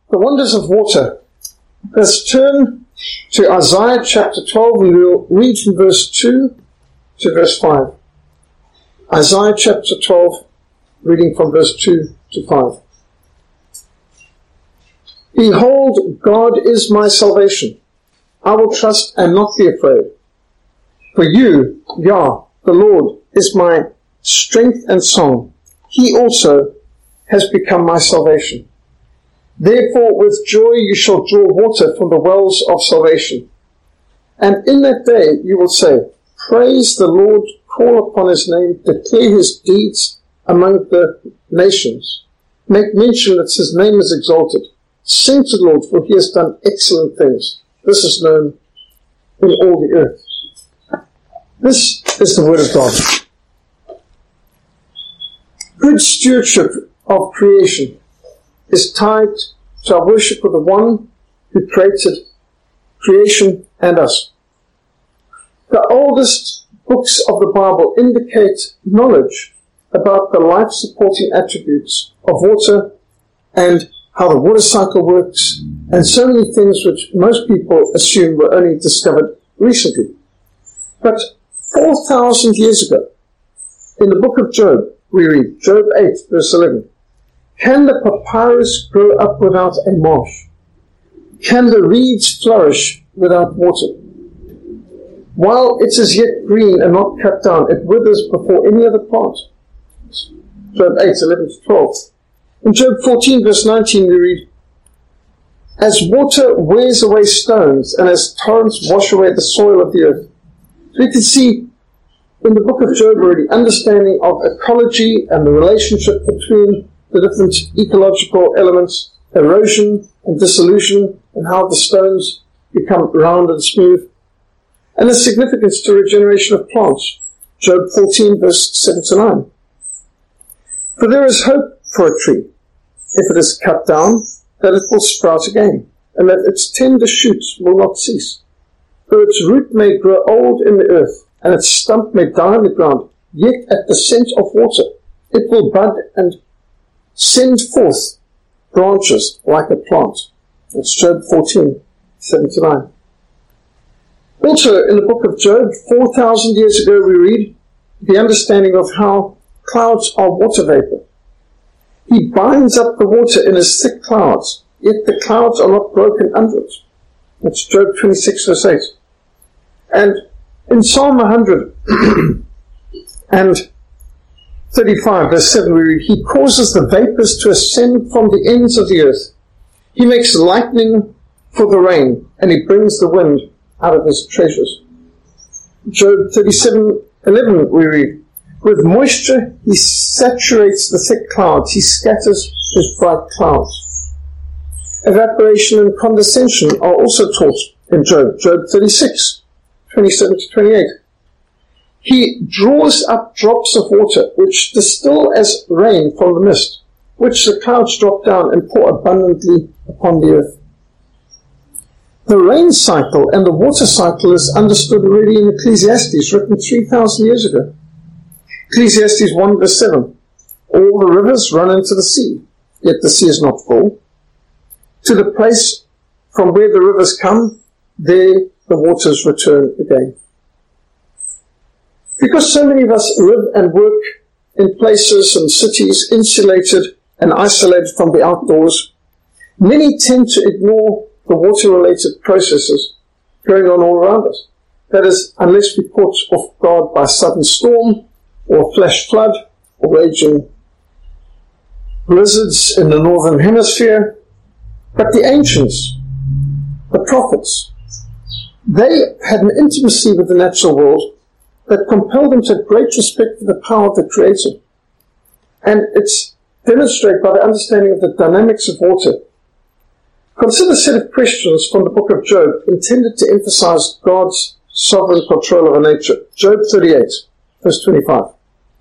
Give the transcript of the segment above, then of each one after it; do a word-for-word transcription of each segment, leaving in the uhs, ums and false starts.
The wonders of water. Let's turn to Isaiah chapter twelve, and we'll read from verse two to verse five. Isaiah chapter twelve, reading from verse two to five. Behold, God is my salvation. I will trust and not be afraid. For you, Yah, the Lord, is my strength and song. He also has become my salvation. Therefore with joy you shall draw water from the wells of salvation. And in that day you will say, Praise the Lord, call upon his name, declare his deeds among the nations. Make mention that his name is exalted. Sing to the Lord, for he has done excellent things. This is known in all the earth. This is the word of God. Good stewardship of creation is tied to our worship of the one who created creation and us. The oldest books of the Bible indicate knowledge about the life-supporting attributes of water and how the water cycle works, and so many things which most people assume were only discovered recently. But four thousand years ago, in the book of Job, we read, Job eight, verse eleven, Can the papyrus grow up without a marsh? Can the reeds flourish without water? While it is yet green and not cut down, it withers before any other plant. Job eight, eleven to twelve. In Job fourteen, verse nineteen, we read, As water wears away stones, and as torrents wash away the soil of the earth. So we can see in the book of Job already understanding of ecology and the relationship between the different ecological elements, erosion and dissolution, and how the stones become round and smooth, and the significance to regeneration of plants. Job fourteen, verse seven to nine. For there is hope for a tree, if it is cut down, that it will sprout again, and that its tender shoots will not cease. Though its root may grow old in the earth, and its stump may die in the ground, yet at the scent of water it will bud and send forth branches like a plant. That's Job fourteen, seven to nine. Also, in the book of Job, four thousand years ago, we read the understanding of how clouds are water vapor. He binds up the water in his thick clouds, yet the clouds are not broken under it. That's Job twenty-six, verse eight. And in Psalm one hundred and thirty-five, verse seven, we read, He causes the vapors to ascend from the ends of the earth. He makes lightning for the rain, and he brings the wind out of his treasures. Job thirty-seven, eleven, we read, With moisture he saturates the thick clouds, he scatters his bright clouds. Evaporation and condensation are also taught in Job. Job thirty-six, twenty-seven to twenty-eight. He draws up drops of water, which distill as rain from the mist, which the clouds drop down and pour abundantly upon the earth. The rain cycle and the water cycle is understood already in Ecclesiastes, written three thousand years ago. Ecclesiastes one, verse seven. All the rivers run into the sea, yet the sea is not full. To the place from where the rivers come, there the waters return again. Because so many of us live and work in places and cities insulated and isolated from the outdoors, many tend to ignore the water-related processes going on all around us. That is, unless we're caught off guard by a sudden storm, or flash flood, or raging blizzards in the northern hemisphere. But the ancients, the prophets, they had an intimacy with the natural world that compelled them to have great respect for the power of the Creator. And it's demonstrated by the understanding of the dynamics of water. Consider a set of questions from the book of Job intended to emphasize God's sovereign control over nature. Job thirty-eight, verse twenty-five.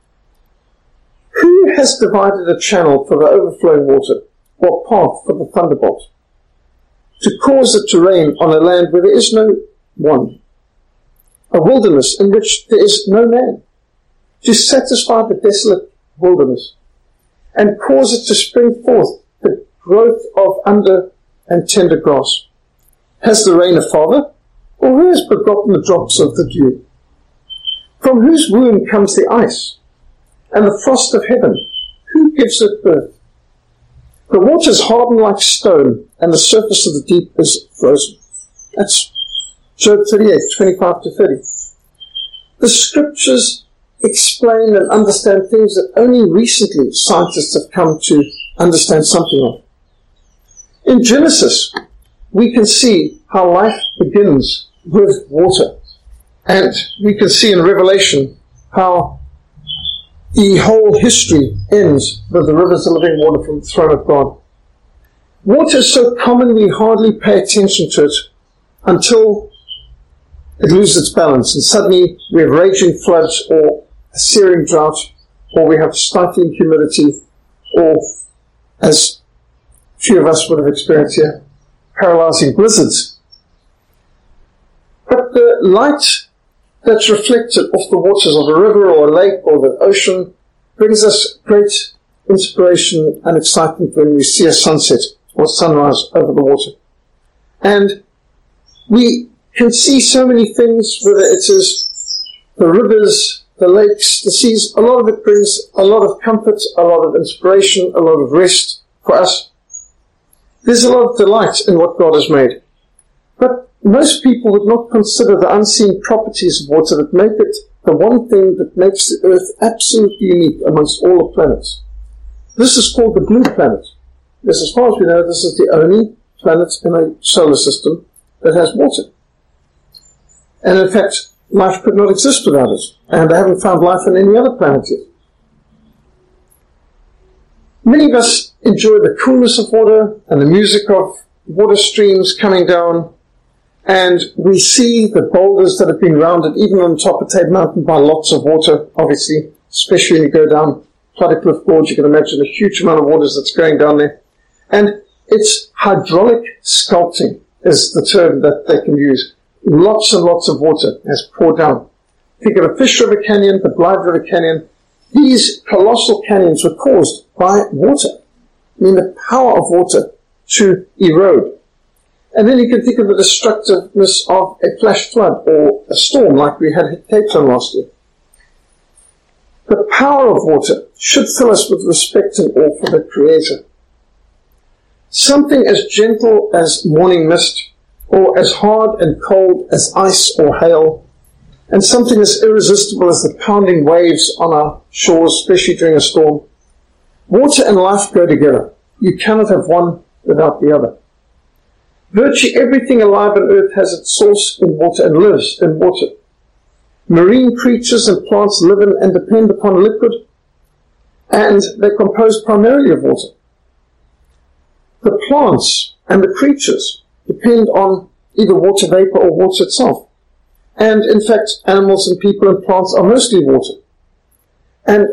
Who has divided a channel for the overflowing water, or path for the thunderbolt, to cause it to rain on a land where there is no one, a wilderness in which there is no man, to satisfy the desolate wilderness, and cause it to spring forth the growth of under and tender grass? Has the rain a father? Or who has begotten the drops of the dew? From whose womb comes the ice, and the frost of heaven? Who gives it birth? The waters harden like stone, and the surface of the deep is frozen. That's Job thirty-eight, twenty-five to thirty. The scriptures explain and understand things that only recently scientists have come to understand something of. In Genesis, we can see how life begins with water. And we can see in Revelation how the whole history ends with the rivers of living water from the throne of God. Water is so common we hardly pay attention to it until it loses its balance, and suddenly we have raging floods or a searing drought, or we have stifling humidity, or, as few of us would have experienced here, paralyzing blizzards. But the light that's reflected off the waters of a river or a lake or the ocean brings us great inspiration and excitement when we see a sunset or sunrise over the water. And we can see so many things, whether it is the rivers, the lakes, the seas. A lot of it brings a lot of comfort, a lot of inspiration, a lot of rest for us. There's a lot of delight in what God has made. But most people would not consider the unseen properties of water that make it the one thing that makes the earth absolutely unique amongst all the planets. This is called the blue planet. Yes, as far as we know, this is the only planet in a solar system that has water. And in fact, life could not exist without it. And they haven't found life on any other planet yet. Many of us enjoy the coolness of water and the music of water streams coming down. And we see the boulders that have been rounded, even on top of Tate Mountain, by lots of water, obviously, especially when you go down Clodagh Gorge. You can imagine a huge amount of water that's going down there. And it's hydraulic sculpting is the term that they can use. Lots and lots of water has poured down. Think of a Fish River Canyon, the Blythe River Canyon. These colossal canyons were caused by water. I mean, the power of water to erode. And then you can think of the destructiveness of a flash flood or a storm like we had at Cape Town last year. The power of water should fill us with respect and awe for the Creator. Something as gentle as morning mist, or as hard and cold as ice or hail, and something as irresistible as the pounding waves on our shores, especially during a storm. Water and life go together. You cannot have one without the other. Virtually everything alive on earth has its source in water and lives in water. Marine creatures and plants live in and depend upon liquid, and they're composed primarily of water. The plants and the creatures depend on either water vapor or water itself. And in fact, animals and people and plants are mostly water. And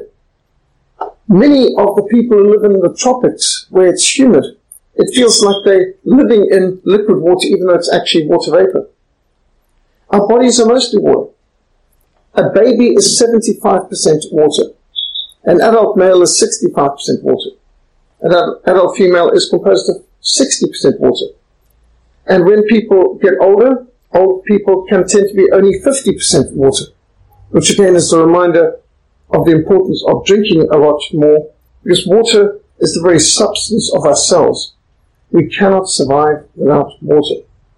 many of the people who live in the tropics, where it's humid, it feels like they're living in liquid water, even though it's actually water vapor. Our bodies are mostly water. A baby is seventy-five percent water. An adult male is sixty-five percent water. An adult female is composed of sixty percent water. And when people get older, old people can tend to be only fifty percent water, which again is a reminder of the importance of drinking a lot more, because water is the very substance of our cells. We cannot survive without water.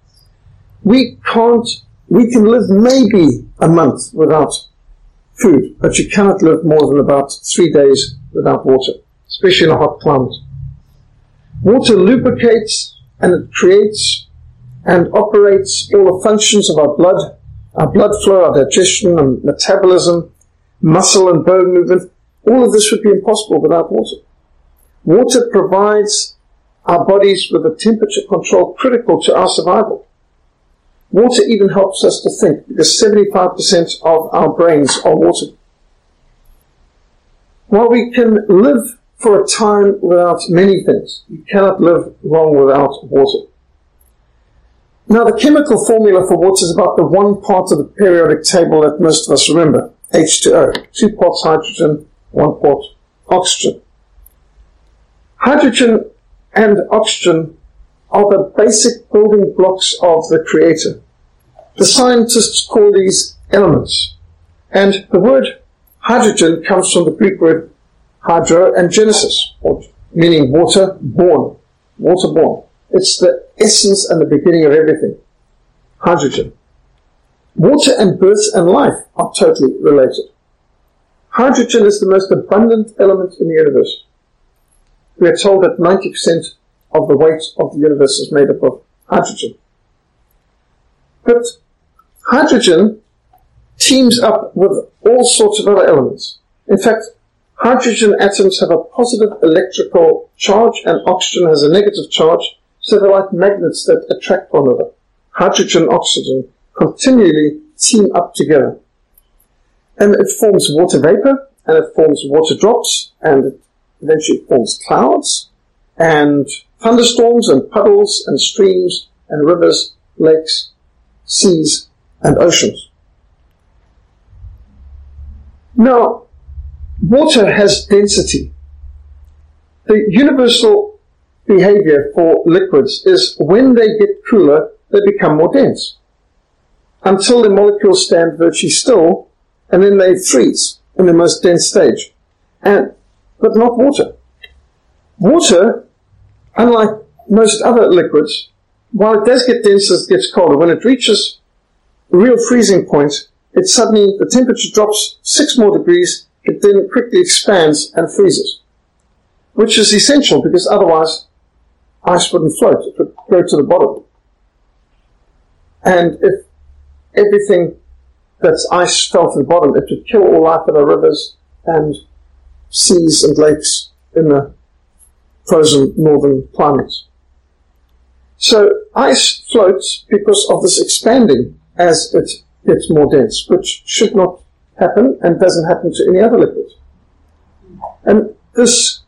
We can't, we can live maybe a month without food, but you cannot live more than about three days without water, especially in a hot climate. Water lubricates and it creates and operates all the functions of our blood, our blood flow, our digestion and metabolism, muscle and bone movement. All of this would be impossible without water. Water provides our bodies with a temperature control critical to our survival. Water even helps us to think, because seventy-five percent of our brains are water. While we can live for a time without many things, you cannot live long without water. Now, the chemical formula for water is about the one part of the periodic table that most of us remember, H two O. Two parts hydrogen, one part oxygen. Hydrogen and oxygen are the basic building blocks of the Creator. The scientists call these elements. And the word hydrogen comes from the Greek word hydro and genesis, or meaning water born. Water born. It's the essence and the beginning of everything. Hydrogen. Water and birth and life are totally related. Hydrogen is the most abundant element in the universe. We are told that ninety percent of the weight of the universe is made up of hydrogen. But hydrogen teams up with all sorts of other elements. In fact, hydrogen atoms have a positive electrical charge and oxygen has a negative charge, so they're like magnets that attract one another. Hydrogen and oxygen continually team up together. And it forms water vapor, and it forms water drops, and it eventually forms clouds, and thunderstorms, and puddles, and streams, and rivers, lakes, seas, and oceans. Now, water has density. The universal behavior for liquids is when they get cooler, they become more dense, until the molecules stand virtually still, and then they freeze in the most dense stage. And, but not water. Water, unlike most other liquids, while it does get denser as it gets colder, when it reaches a real freezing point, it suddenly, the temperature drops six more degrees, it then quickly expands and freezes. Which is essential, because otherwise ice wouldn't float, it would go to the bottom. And if everything that's ice fell to the bottom, it would kill all life in our rivers and seas and lakes in the frozen northern climates. So ice floats because of this expanding as it gets more dense, which should not happen and doesn't happen to any other liquid. And this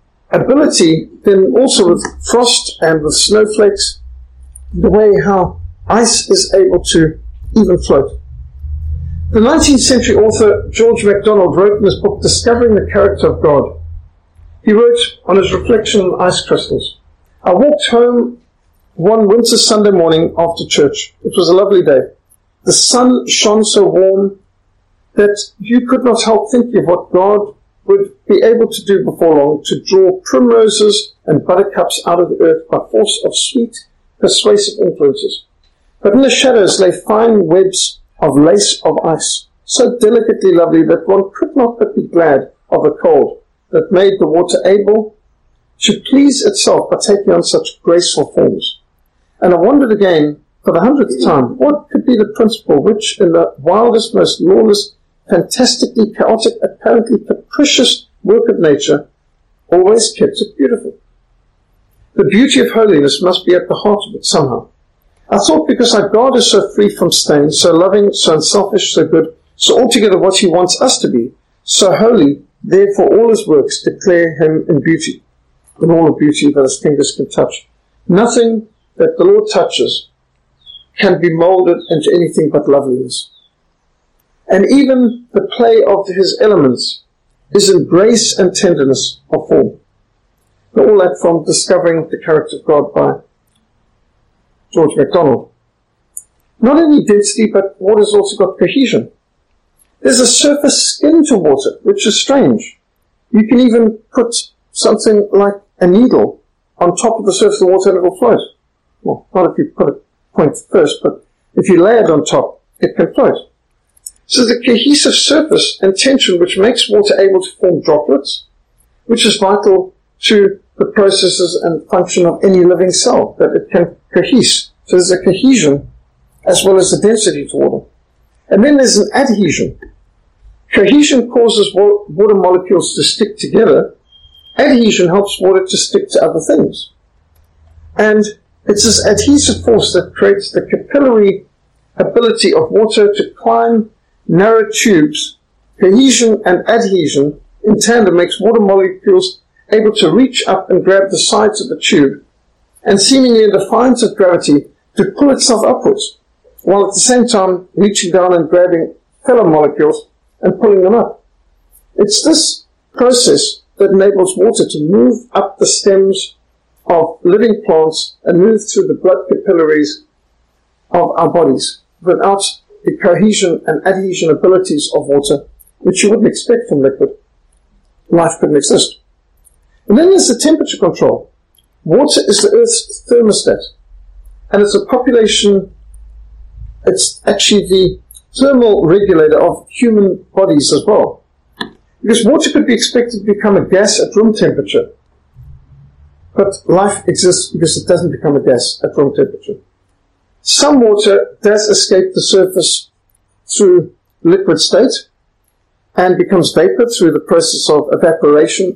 ability then also with frost and with snowflakes, the way how ice is able to even float. The nineteenth century author George MacDonald wrote in his book, Discovering the Character of God. He wrote on his reflection on ice crystals, I walked home one winter Sunday morning after church. It was a lovely day. The sun shone so warm that you could not help thinking of what God would be able to do before long, to draw primroses and buttercups out of the earth by force of sweet, persuasive influences. But in the shadows lay fine webs of lace of ice, so delicately lovely that one could not but be glad of the cold that made the water able to please itself by taking on such graceful forms. And I wondered again, for the hundredth time, what could be the principle which, in the wildest, most lawless, fantastically chaotic, apparently capricious work of nature, always kept it beautiful. The beauty of holiness must be at the heart of it somehow. I thought because our God is so free from stain, so loving, so unselfish, so good, so altogether what he wants us to be, so holy, therefore all his works declare him in beauty, in all the beauty that his fingers can touch. Nothing that the Lord touches can be molded into anything but loveliness. And even the play of his elements is in grace and tenderness of form. All that from Discovering the Character of God by George MacDonald. Not only density, but water's also got cohesion. There's a surface skin to water, which is strange. You can even put something like a needle on top of the surface of the water and it will float. Well, not if you put it point first, but if you lay it on top, it can float. So the cohesive surface and tension which makes water able to form droplets, which is vital to the processes and function of any living cell, that it can cohese. So there's a cohesion as well as a density to water. And then there's an adhesion. Cohesion causes water molecules to stick together. Adhesion helps water to stick to other things. And it's this adhesive force that creates the capillary ability of water to climb narrow tubes. Cohesion and adhesion in tandem makes water molecules able to reach up and grab the sides of the tube, and seemingly in defiance of gravity to pull itself upwards, while at the same time reaching down and grabbing fellow molecules and pulling them up. It's this process that enables water to move up the stems of living plants and move through the blood capillaries of our bodies without the cohesion and adhesion abilities of water, which you wouldn't expect from liquid, life couldn't exist. And then there's the temperature control. Water is the Earth's thermostat, and it's a population, it's actually the thermal regulator of human bodies as well. Because water could be expected to become a gas at room temperature, but life exists because it doesn't become a gas at room temperature. Some water does escape the surface through liquid state and becomes vapor through the process of evaporation.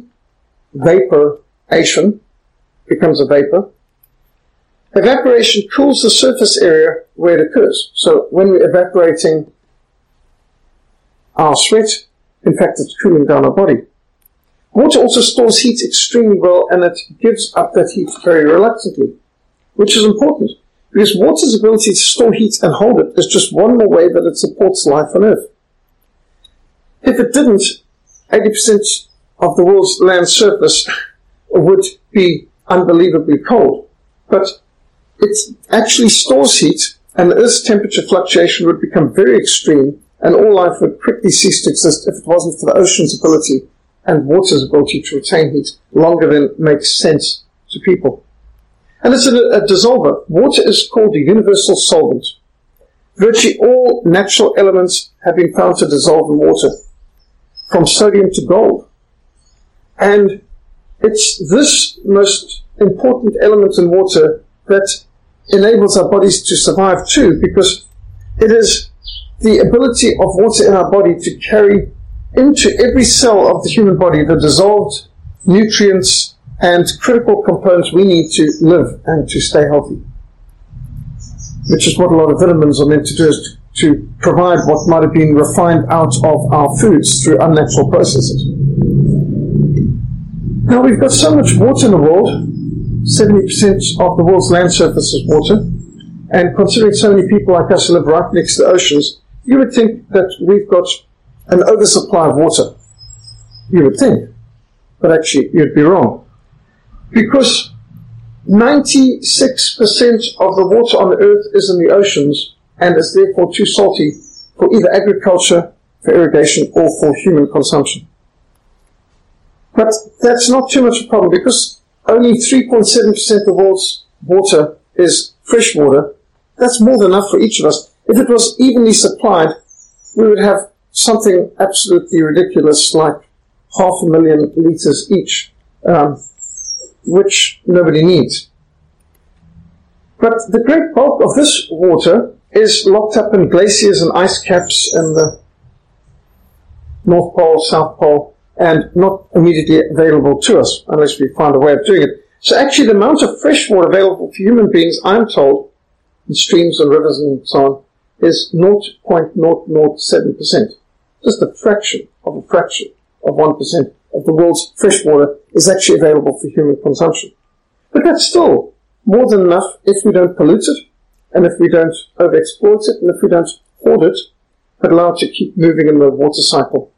Evaporation becomes a vapor. Evaporation cools the surface area where it occurs. So when we're evaporating our sweat, in fact, it's cooling down our body. Water also stores heat extremely well, and it gives up that heat very reluctantly, which is important, because water's ability to store heat and hold it is just one more way that it supports life on Earth. If it didn't, eighty percent of the world's land surface would be unbelievably cold. But it actually stores heat, and the Earth's temperature fluctuation would become very extreme, and all life would quickly cease to exist if it wasn't for the ocean's ability and water's ability to retain heat longer than makes sense to people. And it's a, a dissolver. Water is called a universal solvent. Virtually all natural elements have been found to dissolve in water, from sodium to gold. And it's this most important element in water that enables our bodies to survive too, because it is the ability of water in our body to carry into every cell of the human body the dissolved nutrients and critical components we need to live and to stay healthy. Which is what a lot of vitamins are meant to do, is to, to provide what might have been refined out of our foods through unnatural processes. Now we've got so much water in the world. seventy percent of the world's land surface is water. And considering so many people like us live right next to the oceans, you would think that we've got an oversupply of water. You would think. But actually, you'd be wrong. Because ninety-six percent of the water on the earth is in the oceans and is therefore too salty for either agriculture, for irrigation, or for human consumption. But that's not too much of a problem, because only three point seven percent of the world's water is fresh water. That's more than enough for each of us. If it was evenly supplied, we would have something absolutely ridiculous like half a million litres each, um, which nobody needs. But the great bulk of this water is locked up in glaciers and ice caps in the North Pole, South Pole, and not immediately available to us unless we find a way of doing it. So actually the amount of fresh water available for human beings, I'm told, in streams and rivers and so on, is zero point zero zero seven percent. Just a fraction of a fraction of one percent of the world's fresh water is actually available for human consumption. But that's still more than enough if we don't pollute it, and if we don't overexploit it, and if we don't hoard it, but allow it to keep moving in the water cycle.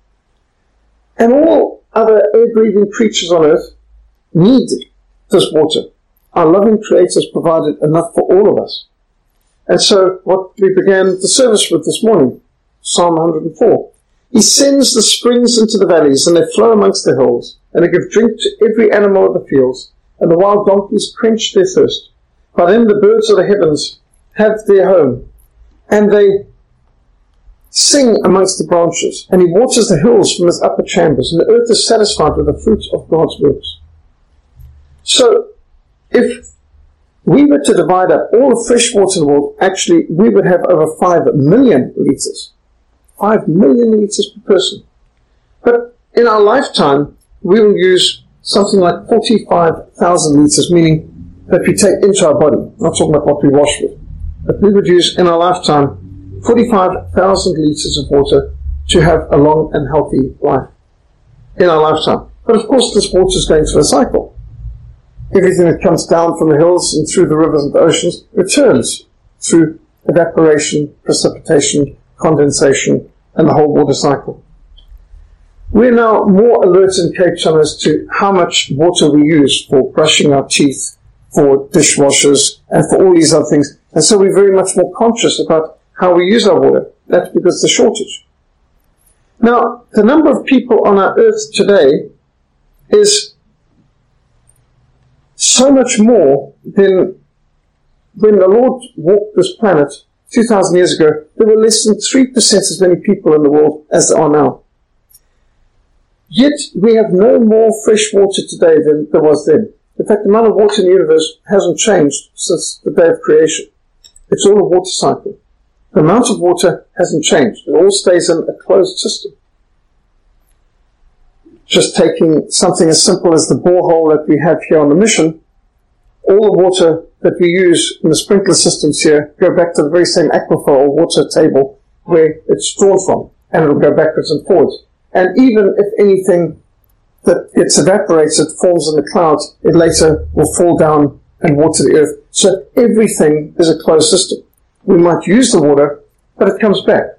And all other air-breathing creatures on earth need this water. Our loving Creator has provided enough for all of us. And so what we began the service with this morning, Psalm one hundred four. He sends the springs into the valleys, and they flow amongst the hills, and they give drink to every animal of the fields, and the wild donkeys quench their thirst. By them the birds of the heavens have their home, and they sing amongst the branches, and he waters the hills from his upper chambers, and the earth is satisfied with the fruit of God's works. So, if we were to divide up all the fresh water in the world, actually we would have over five million litres. Five million litres per person. But in our lifetime, we will use something like forty-five thousand litres, meaning that we take into our body. I'm not talking about what we wash with. But we would use in our lifetime forty-five thousand litres of water to have a long and healthy life in our lifetime. But of course this water is going through a cycle. Everything that comes down from the hills and through the rivers and the oceans returns through evaporation, precipitation, condensation, and the whole water cycle. We're now more alert in Cape Town as to how much water we use for brushing our teeth, for dishwashers, and for all these other things. And so we're very much more conscious about how we use our water. That's because of the shortage. Now, the number of people on our earth today is so much more than when the Lord walked this planet two thousand years ago. There were less than three percent as many people in the world as there are now. Yet, we have no more fresh water today than there was then. In fact, the amount of water in the universe hasn't changed since the day of creation. It's all a water cycle. The amount of water hasn't changed. It all stays in a closed system. Just taking something as simple as the borehole that we have here on the mission, all the water that we use in the sprinkler systems here go back to the very same aquifer or water table where it's drawn from, and it'll go backwards and forwards. And even if anything that gets evaporated forms in the clouds, it later will fall down and water the earth. So everything is a closed system. We might use the water, but it comes back.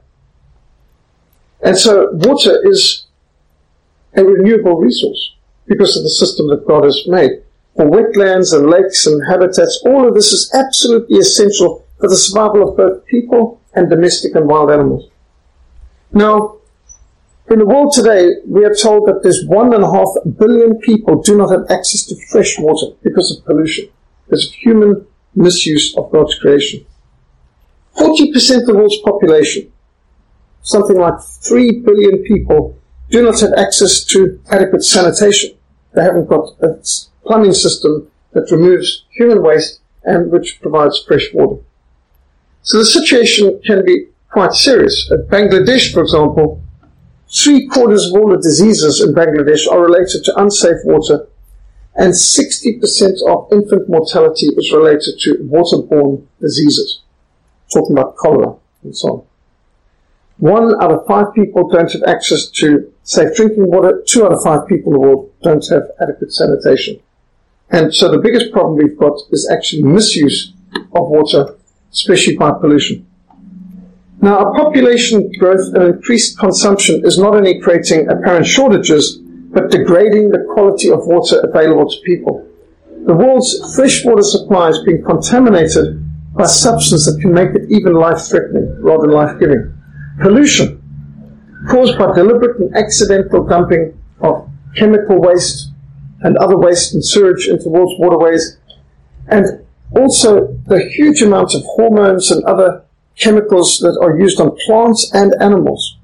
And so water is a renewable resource because of the system that God has made. For wetlands and lakes and habitats, all of this is absolutely essential for the survival of both people and domestic and wild animals. Now, in the world today, we are told that there's one and a half billion people do not have access to fresh water because of pollution, because of human misuse of God's creation. forty percent of the world's population, something like three billion people, do not have access to adequate sanitation. They haven't got a plumbing system that removes human waste and which provides fresh water. So the situation can be quite serious. At Bangladesh, for example, three quarters of all the diseases in Bangladesh are related to unsafe water, and sixty percent of infant mortality is related to waterborne diseases. Talking about cholera and so on. One out of five people don't have access to safe drinking water. Two out of five people in the world don't have adequate sanitation. And so the biggest problem we've got is actually misuse of water, especially by pollution. Now, our population growth and increased consumption is not only creating apparent shortages, but degrading the quality of water available to people. The world's freshwater supply is being contaminated by substances that can make it even life-threatening rather than life-giving. Pollution, caused by deliberate and accidental dumping of chemical waste and other waste and sewage into the world's waterways, and also the huge amount of hormones and other chemicals that are used on plants and animals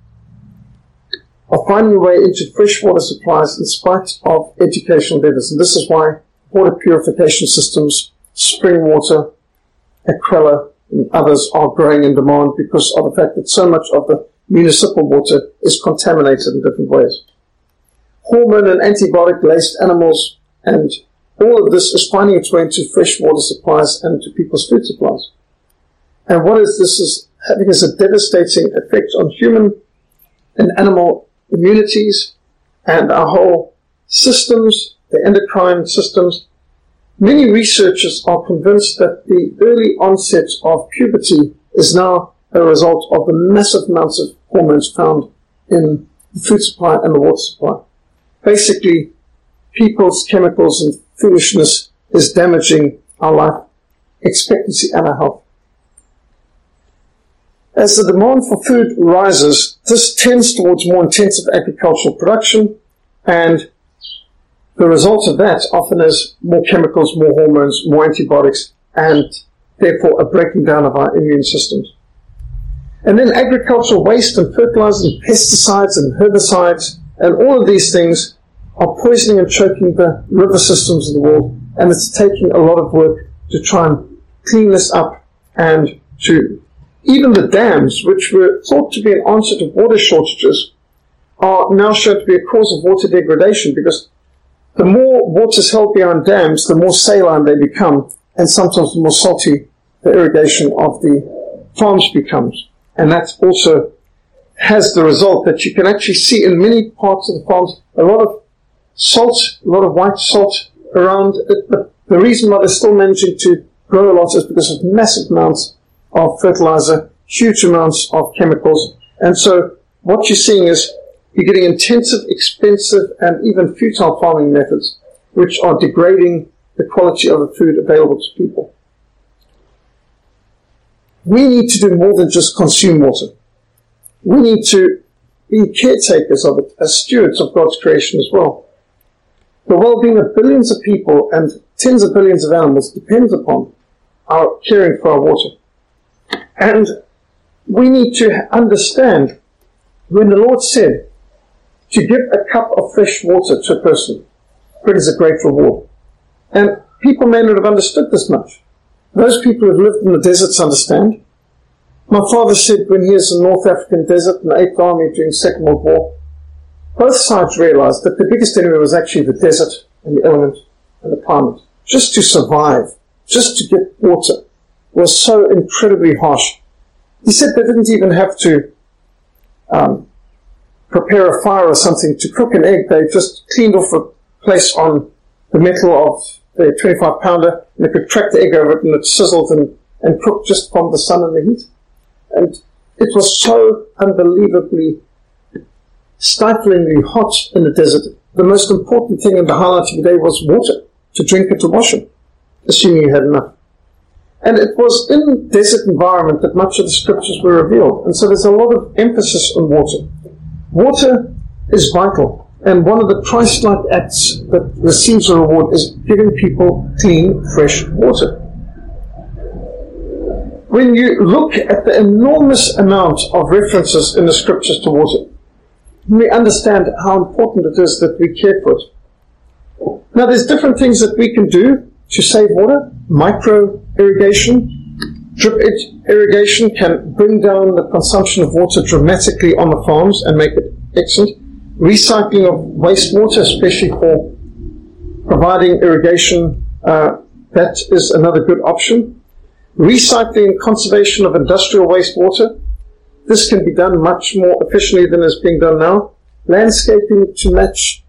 are finding a way into freshwater supplies in spite of educational endeavors. And this is why water purification systems, spring water, Aquella, and others are growing in demand because of the fact that so much of the municipal water is contaminated in different ways. Hormone and antibiotic-laced animals, and all of this is finding its way into freshwater supplies and into people's food supplies. And what is this is having is a devastating effect on human and animal immunities and our whole systems, the endocrine systems. Many researchers are convinced that the early onset of puberty is now a result of the massive amounts of hormones found in the food supply and the water supply. Basically, people's chemicals and foolishness is damaging our life expectancy and our health. As the demand for food rises, this tends towards more intensive agricultural production, and the result of that often is more chemicals, more hormones, more antibiotics, and therefore a breaking down of our immune systems. And then agricultural waste and fertilizers and pesticides and herbicides and all of these things are poisoning and choking the river systems of the world, and it's taking a lot of work to try and clean this up, and to even the dams, which were thought to be an answer to water shortages, are now shown to be a cause of water degradation, because the more water is held behind dams, the more saline they become, and sometimes the more salty the irrigation of the farms becomes. And that also has the result that you can actually see in many parts of the farms a lot of salt, a lot of white salt around it. But the reason why they're still managing to grow a lot is because of massive amounts of fertilizer, huge amounts of chemicals. And so what you're seeing is You're getting intensive, expensive, and even futile farming methods, which are degrading the quality of the food available to people. We need to do more than just consume water. We need to be caretakers of it, as stewards of God's creation as well. The well-being of billions of people and tens of billions of animals depends upon our caring for our water. And we need to understand, when the Lord said to give a cup of fresh water to a person, it is a great reward. And people may not have understood this much. Those people who have lived in the deserts understand. My father said when he was in the North African desert in the Eighth Army during the Second World War, both sides realized that the biggest enemy was actually the desert and the element and the climate. Just to survive, just to get water, was so incredibly harsh. He said they didn't even have to um, prepare a fire or something to cook an egg. They just cleaned off a place on the metal of the twenty-five pounder, and they could crack the egg over it, and it sizzled and, and cooked just from the sun and the heat. And it was so unbelievably, stiflingly hot in the desert. The most important thing in the highlight of the day was water, to drink and to wash it, assuming you had enough. And it was in the desert environment that much of the scriptures were revealed. And so there's a lot of emphasis on water. Water is vital. And one of the Christ-like acts that receives a reward is giving people clean, fresh water. When you look at the enormous amount of references in the scriptures to water, we understand how important it is that we care for it. Now, there's different things that we can do to save water. Micro irrigation, drip irrigation can bring down the consumption of water dramatically on the farms and make it excellent. Recycling of wastewater, especially for providing irrigation, uh, that is another good option. Recycling and conservation of industrial wastewater. This can be done much more efficiently than is being done now. Landscaping to match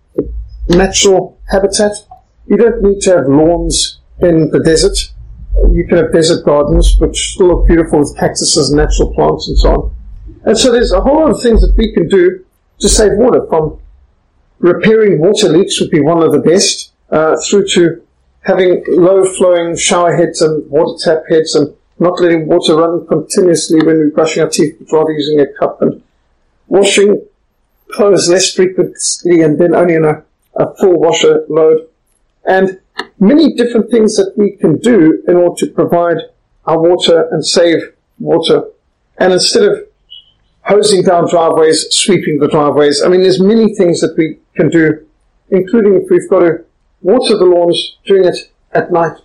natural habitat. You don't need to have lawns in the desert. You can have desert gardens, which still look beautiful with cactuses and natural plants and so on. And so there's a whole lot of things that we can do to save water, from repairing water leaks would be one of the best, uh, through to having low-flowing shower heads and water tap heads and not letting water run continuously when we're brushing our teeth, but rather using a cup, and washing clothes less frequently and then only in a, a full washer load. And many different things that we can do in order to provide our water and save water. And instead of hosing down driveways, sweeping the driveways, I mean, there's many things that we can do, including if we've got to water the lawns, doing it at night,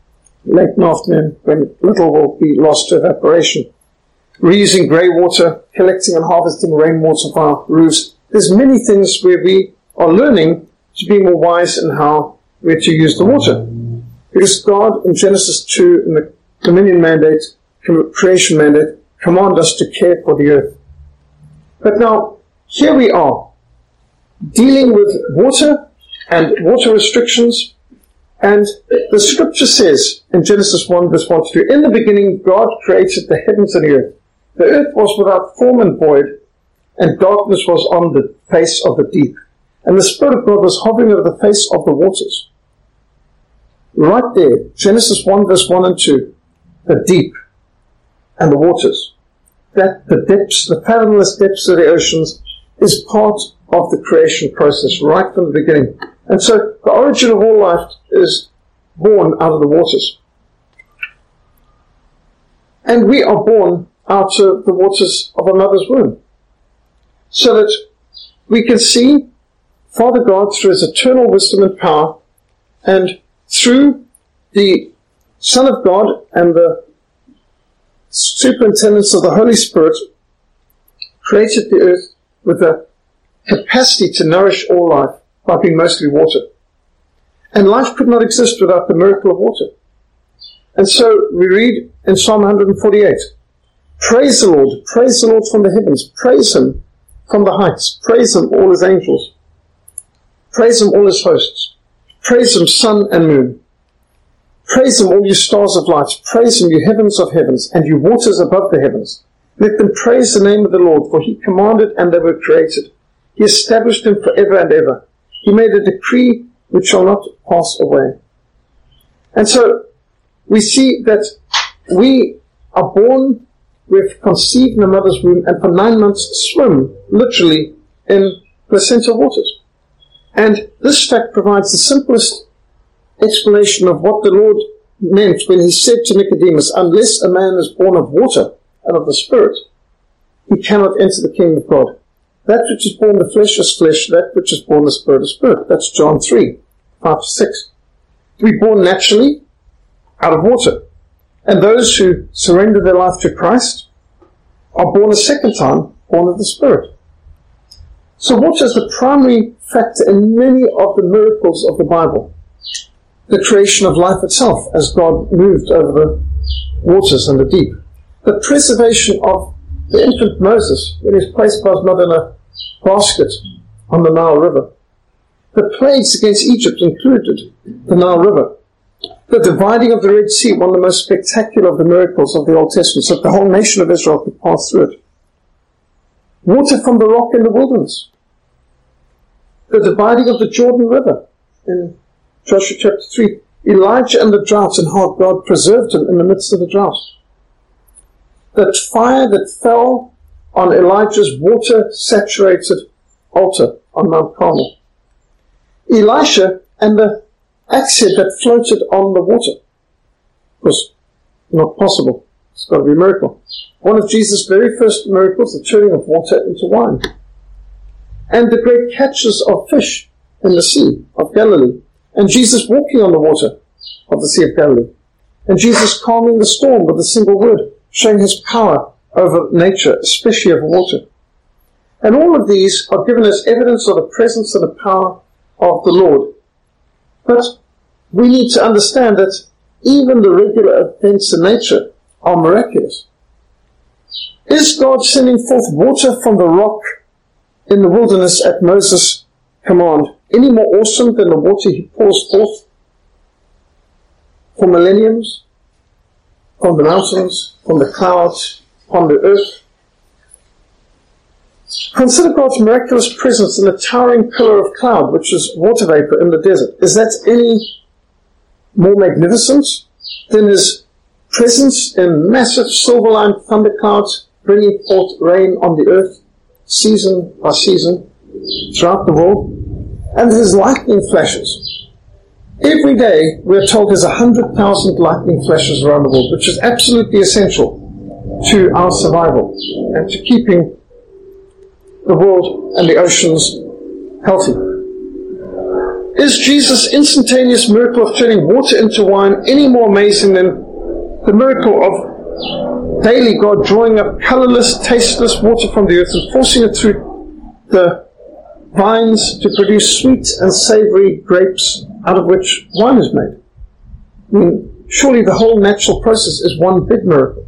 late in the afternoon, when little will be lost to evaporation. Reusing grey water, collecting and harvesting rainwater from our roofs. There's many things where we are learning to be more wise in how we're to use the water. Because God in Genesis two, in the dominion mandate, creation mandate, command us to care for the earth. But now, here we are, dealing with water and water restrictions, and the scripture says in Genesis one verse one to two, in the beginning God created the heavens and the earth. The earth was without form and void, and darkness was on the face of the deep. And the Spirit of God was hovering over the face of the waters. Right there, Genesis one verse one and two, the deep and the waters. That the depths, the fathomless depths of the oceans, is part of the creation process right from the beginning. And so the origin of all life is born out of the waters. And we are born out of the waters of a mother's womb. So that we can see Father God through His eternal wisdom and power, and through the Son of God and the superintendence of the Holy Spirit, created the earth with a capacity to nourish all life by being mostly water. And life could not exist without the miracle of water. And so we read in Psalm one forty-eight, praise the Lord, praise the Lord from the heavens, praise Him from the heights, praise Him all His angels, praise Him all His hosts, praise Him sun and moon, praise Him all you stars of light, praise Him you heavens of heavens, and you waters above the heavens. Let them praise the name of the Lord, for He commanded and they were created. He established them forever and ever. He made a decree which shall not pass away. And so we see that we are born, we've conceived in the mother's womb, and for nine months swim, literally, in placental waters. And this fact provides the simplest explanation of what the Lord meant when he said to Nicodemus, unless a man is born of water and of the Spirit, he cannot enter the kingdom of God. That which is born of flesh is flesh, that which is born of the Spirit is spirit. That's John three, five to six. We're born naturally out of water. And those who surrender their life to Christ are born a second time, born of the Spirit. So water is the primary factor in many of the miracles of the Bible. The creation of life itself, as God moved over the waters and the deep. The preservation of the infant Moses, when he was placed by his mother in a basket on the Nile River. The plagues against Egypt included the Nile River. The dividing of the Red Sea, one of the most spectacular of the miracles of the Old Testament, so that the whole nation of Israel could pass through it. Water from the rock in the wilderness. The dividing of the Jordan River in Joshua chapter three. Elijah and the drought, and how God preserved him in the midst of the drought. That fire that fell on Elijah's water-saturated altar on Mount Carmel. Elisha and the axe head that floated on the water. Was not possible. It's got to be a miracle. One of Jesus' very first miracles, the turning of water into wine. And the great catches of fish in the Sea of Galilee. And Jesus walking on the water of the Sea of Galilee. And Jesus calming the storm with a single word, showing his power over nature, especially over water. And all of these are given as evidence of the presence and the power of the Lord. But we need to understand that even the regular events in nature are miraculous. Is God sending forth water from the rock in the wilderness at Moses' command any more awesome than the water he pours forth for millenniums, from the mountains, from the clouds, on the earth? Consider God's miraculous presence in the towering pillar of cloud, which is water vapor in the desert. Is that any more magnificent than his presence in massive silver-lined thunderclouds bringing forth rain on the earth, season by season, throughout the world? And his lightning flashes. Every day, we're told there's a hundred thousand lightning flashes around the world, which is absolutely essential to our survival and to keeping the world and the oceans healthy. Is Jesus' instantaneous miracle of turning water into wine any more amazing than the miracle of daily God drawing up colorless, tasteless water from the earth and forcing it through the vines to produce sweet and savory grapes out of which wine is made? I mean, surely the whole natural process is one big miracle.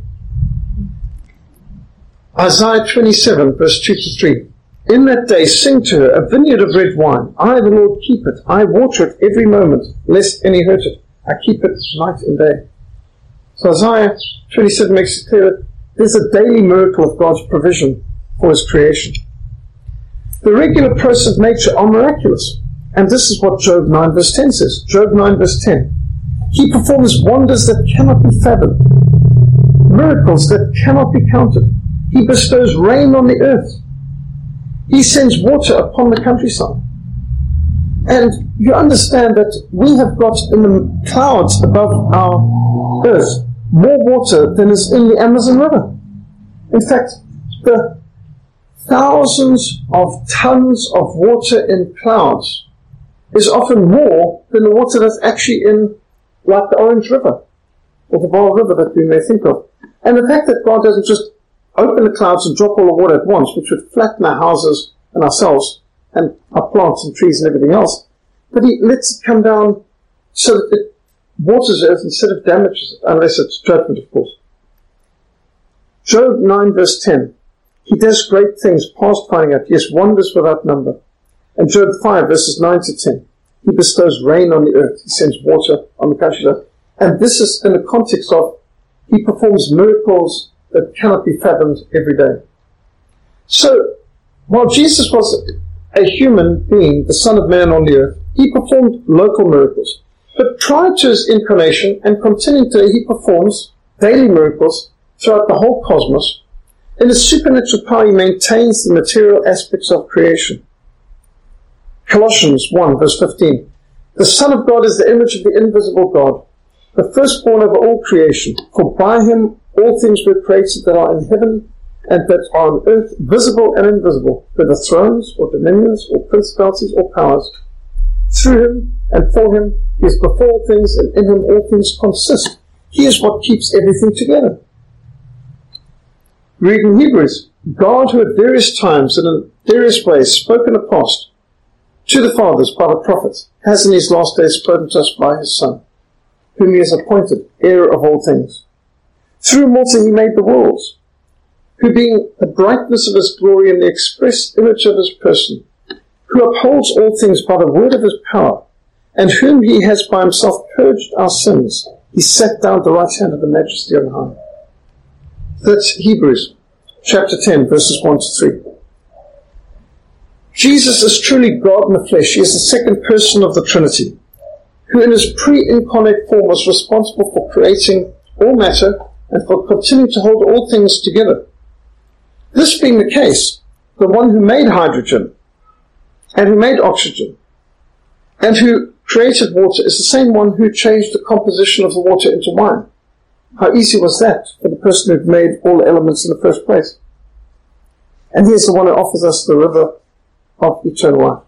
Isaiah twenty-seven, verse two to three. In that day sing to her, a vineyard of red wine. I, the Lord, keep it. I water it every moment, lest any hurt it. I keep it night and day. So Isaiah twenty-seven makes it clear that there's a daily miracle of God's provision for his creation. The regular process of nature are miraculous. And this is what Job nine verse ten says. Job nine verse ten. He performs wonders that cannot be fathomed, miracles that cannot be counted. He bestows rain on the earth. He sends water upon the countryside. And you understand that we have got in the clouds above our earth more water than is in the Amazon River. In fact, the thousands of tons of water in clouds is often more than the water that's actually in, like the Orange River, or the Vaal River that we may think of. And the fact that God doesn't just open the clouds and drop all the water at once, which would flatten our houses and ourselves, and our plants and trees and everything else, but he lets it come down so that it waters the earth instead of damages it, unless it's judgment, of course. Job nine verse ten. He does great things past finding out, yes, wonders without number. And Job five verses nine to ten. He bestows rain on the earth. He sends water on the countryside. And this is in the context of he performs miracles that cannot be fathomed every day. So, while Jesus was a human being, the Son of Man on the earth, he performed local miracles. But prior to his incarnation and continuing today, he performs daily miracles throughout the whole cosmos. In his supernatural power, he maintains the material aspects of creation. Colossians one, verse fifteen. The Son of God is the image of the invisible God, the firstborn over all creation. For by him all things were created that are in heaven and that are on earth, visible and invisible, whether thrones or dominions or principalities or powers. Through him and for him, he is before all things, and in him all things consist. He is what keeps everything together. Read in Hebrews, God, who at various times and in various ways spoke in the past to the fathers by the prophets, has in these last days spoken to us by his Son, whom he has appointed heir of all things. Through him also he made the worlds, who being the brightness of his glory and the express image of his person, who upholds all things by the word of his power, and whom he has by himself purged our sins, he sat down at the right hand of the majesty on high. That's Hebrews chapter ten, verses one to three. Jesus is truly God in the flesh. He is the second person of the Trinity, who in his pre-incarnate form was responsible for creating all matter and for continuing to hold all things together. This being the case, the one who made hydrogen and who made oxygen and who created water is the same one who changed the composition of the water into wine. How easy was that for the person who made all the elements in the first place? And here's the one who offers us the river of eternal life.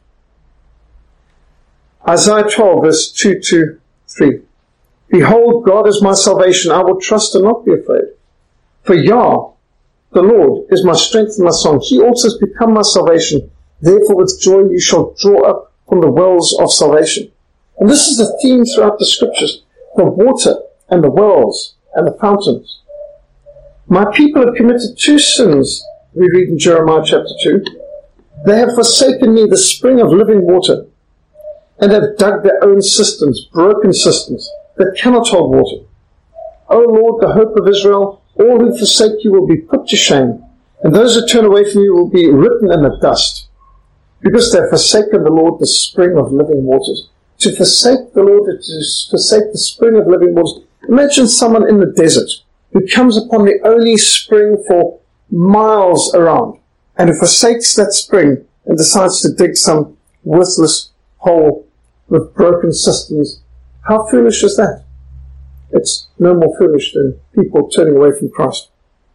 Isaiah twelve, verse two to three. Behold, God is my salvation. I will trust and not be afraid. For Yah, the Lord, is my strength and my song. He also has become my salvation. Therefore with joy you shall draw up from the wells of salvation. And this is the theme throughout the scriptures. The water and the wells and the fountains. My people have committed two sins, we read in Jeremiah chapter two. They have forsaken me, the spring of living water, and have dug their own cisterns, broken cisterns, that cannot hold water. O Lord, the hope of Israel, all who forsake you will be put to shame, and those who turn away from you will be written in the dust, because they have forsaken the Lord, the spring of living waters. To forsake the Lord, to forsake the spring of living waters. Imagine someone in the desert who comes upon the only spring for miles around, and who forsakes that spring and decides to dig some worthless hole with broken cisterns. How foolish is that? It's no more foolish than people turning away from Christ.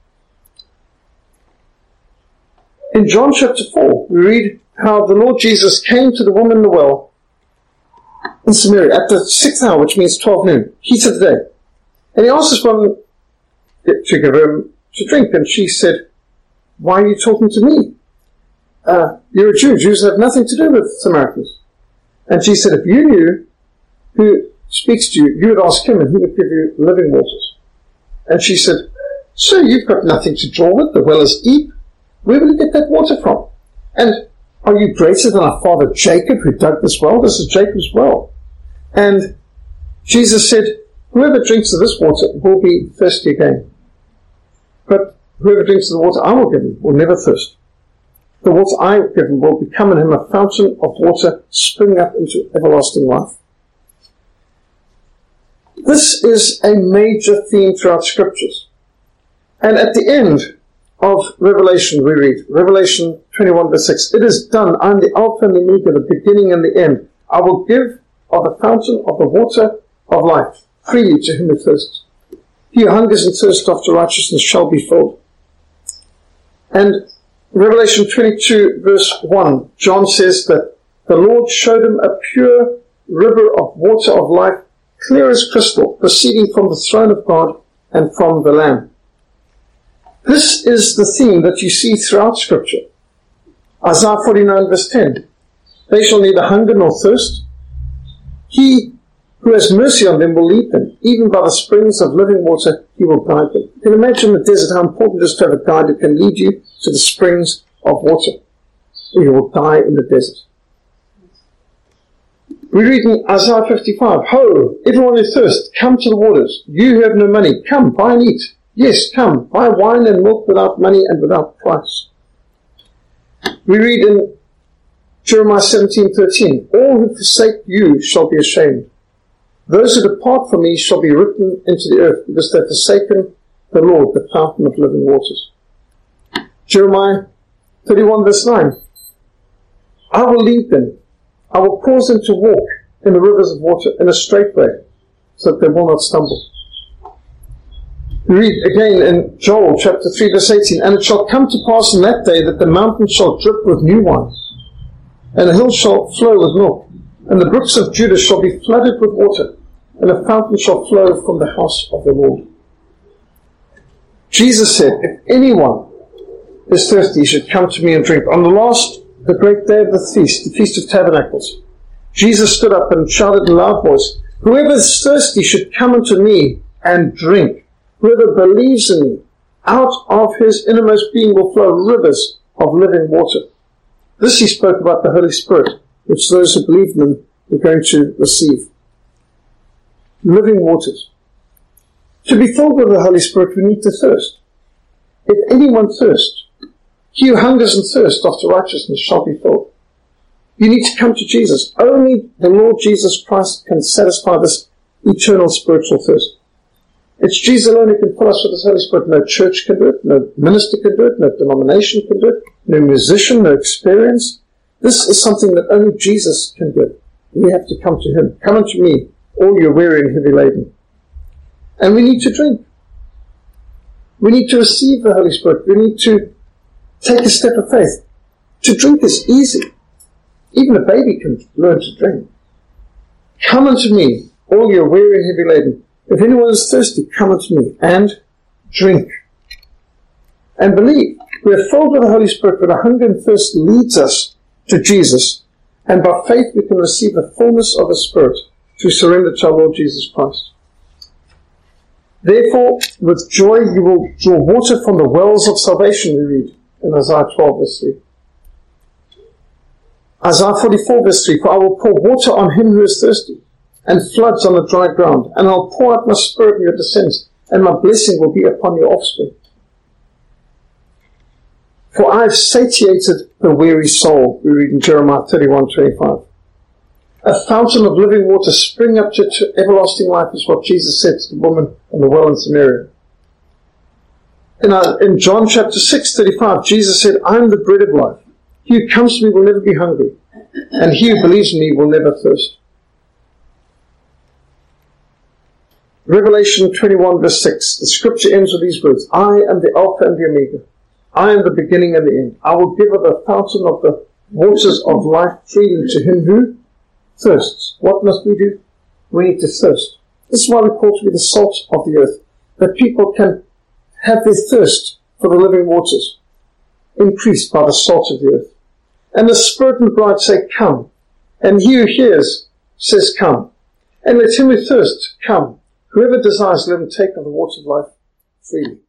In John chapter four, we read how the Lord Jesus came to the woman in the well in Samaria at the sixth hour, which means twelve noon, heat of the day. And he asked this woman to give him to drink, and she said, why are you talking to me? Uh, you're a Jew. Jews have nothing to do with Samaritans. And she said, if you knew who speaks to you, you would ask him and he would give you living waters. And she said, sir, you've got nothing to draw with. The well is deep. Where will you get that water from? And are you greater than our father Jacob who dug this well? This is Jacob's well. And Jesus said, whoever drinks of this water will be thirsty again. But whoever drinks of the water I will give him will never thirst. The water I give him will become in him a fountain of water springing up into everlasting life. This is a major theme throughout scriptures. And at the end of Revelation, we read, Revelation twenty-one verse six, it is done. I am the Alpha and the Omega, the beginning and the end. I will give of the fountain of the water of life freely to him who thirsts. He who hungers and thirsts after righteousness shall be filled. And Revelation twenty-two verse one, John says that the Lord showed him a pure river of water of life, clear as crystal, proceeding from the throne of God and from the Lamb. This is the theme that you see throughout Scripture. Isaiah forty-nine verse ten, they shall neither hunger nor thirst. He who has mercy on them will lead them. Even by the springs of living water, he will guide them. You can imagine in the desert how important it is to have a guide who can lead you to the springs of water, or you will die in the desert. We read in Isaiah fifty-five, ho, everyone who thirsts, come to the waters. You who have no money, come, buy and eat. Yes, come, buy wine and milk without money and without price. We read in Jeremiah seventeen thirteen. All who forsake you shall be ashamed. Those who depart from me shall be written into the earth, because they have forsaken the Lord, the fountain of living waters. Jeremiah thirty-one verse nine. I will lead them. I will cause them to walk in the rivers of water in a straight way, so that they will not stumble. We read again in Joel chapter three verse eighteen. And it shall come to pass in that day that the mountains shall drip with new wine, and the hills shall flow with milk, and the brooks of Judah shall be flooded with water, and a fountain shall flow from the house of the Lord. Jesus said, if anyone is thirsty, he should come to me and drink. On the last, the great day of the feast, the Feast of Tabernacles, Jesus stood up and shouted in a loud voice, whoever is thirsty should come unto me and drink. Whoever believes in me, out of his innermost being will flow rivers of living water. This he spoke about the Holy Spirit, which those who believe in him were going to receive. Living waters. To be filled with the Holy Spirit, we need to thirst. If anyone thirsts, he who hungers and thirsts after righteousness shall be filled. You need to come to Jesus. Only the Lord Jesus Christ can satisfy this eternal spiritual thirst. It's Jesus alone who can fill us with His Holy Spirit. No church can do it, no minister can do it, no denomination can do it, no musician, no experience. This is something that only Jesus can do. We have to come to Him. Come unto me, all you weary and heavy laden. And we need to drink. We need to receive the Holy Spirit. We need to take a step of faith. To drink is easy. Even a baby can learn to drink. Come unto me, all you weary and heavy laden. If anyone is thirsty, come unto me and drink. And believe. We are filled with the Holy Spirit, but our hunger and thirst leads us to Jesus. And by faith we can receive the fullness of the Spirit through surrender to our Lord Jesus Christ. Therefore, with joy you will draw water from the wells of salvation, we read in Isaiah twelve verse three. Isaiah forty-four verse three, for I will pour water on him who is thirsty, and floods on the dry ground, and I'll pour out my spirit on your descendants, and my blessing will be upon your offspring. For I have satiated the weary soul, we read in Jeremiah thirty-one twenty-five. A fountain of living water spring up to, to everlasting life is what Jesus said to the woman on the well in Samaria. In, uh, in John chapter six thirty-five, Jesus said, I am the bread of life. He who comes to me will never be hungry, and he who believes in me will never thirst. Revelation twenty-one verse six, the scripture ends with these words, I am the Alpha and the Omega. I am the beginning and the end. I will give of the fountain of the waters of life freely to him who thirsts. What must we do? We need to thirst. This is why we're called to be the salt of the earth, that people can have their thirst for the living waters increased by the salt of the earth. And the Spirit and the bride say, come. And he who hears says, come. And let him who thirsts come. Whoever desires, let him take of the water of life freely.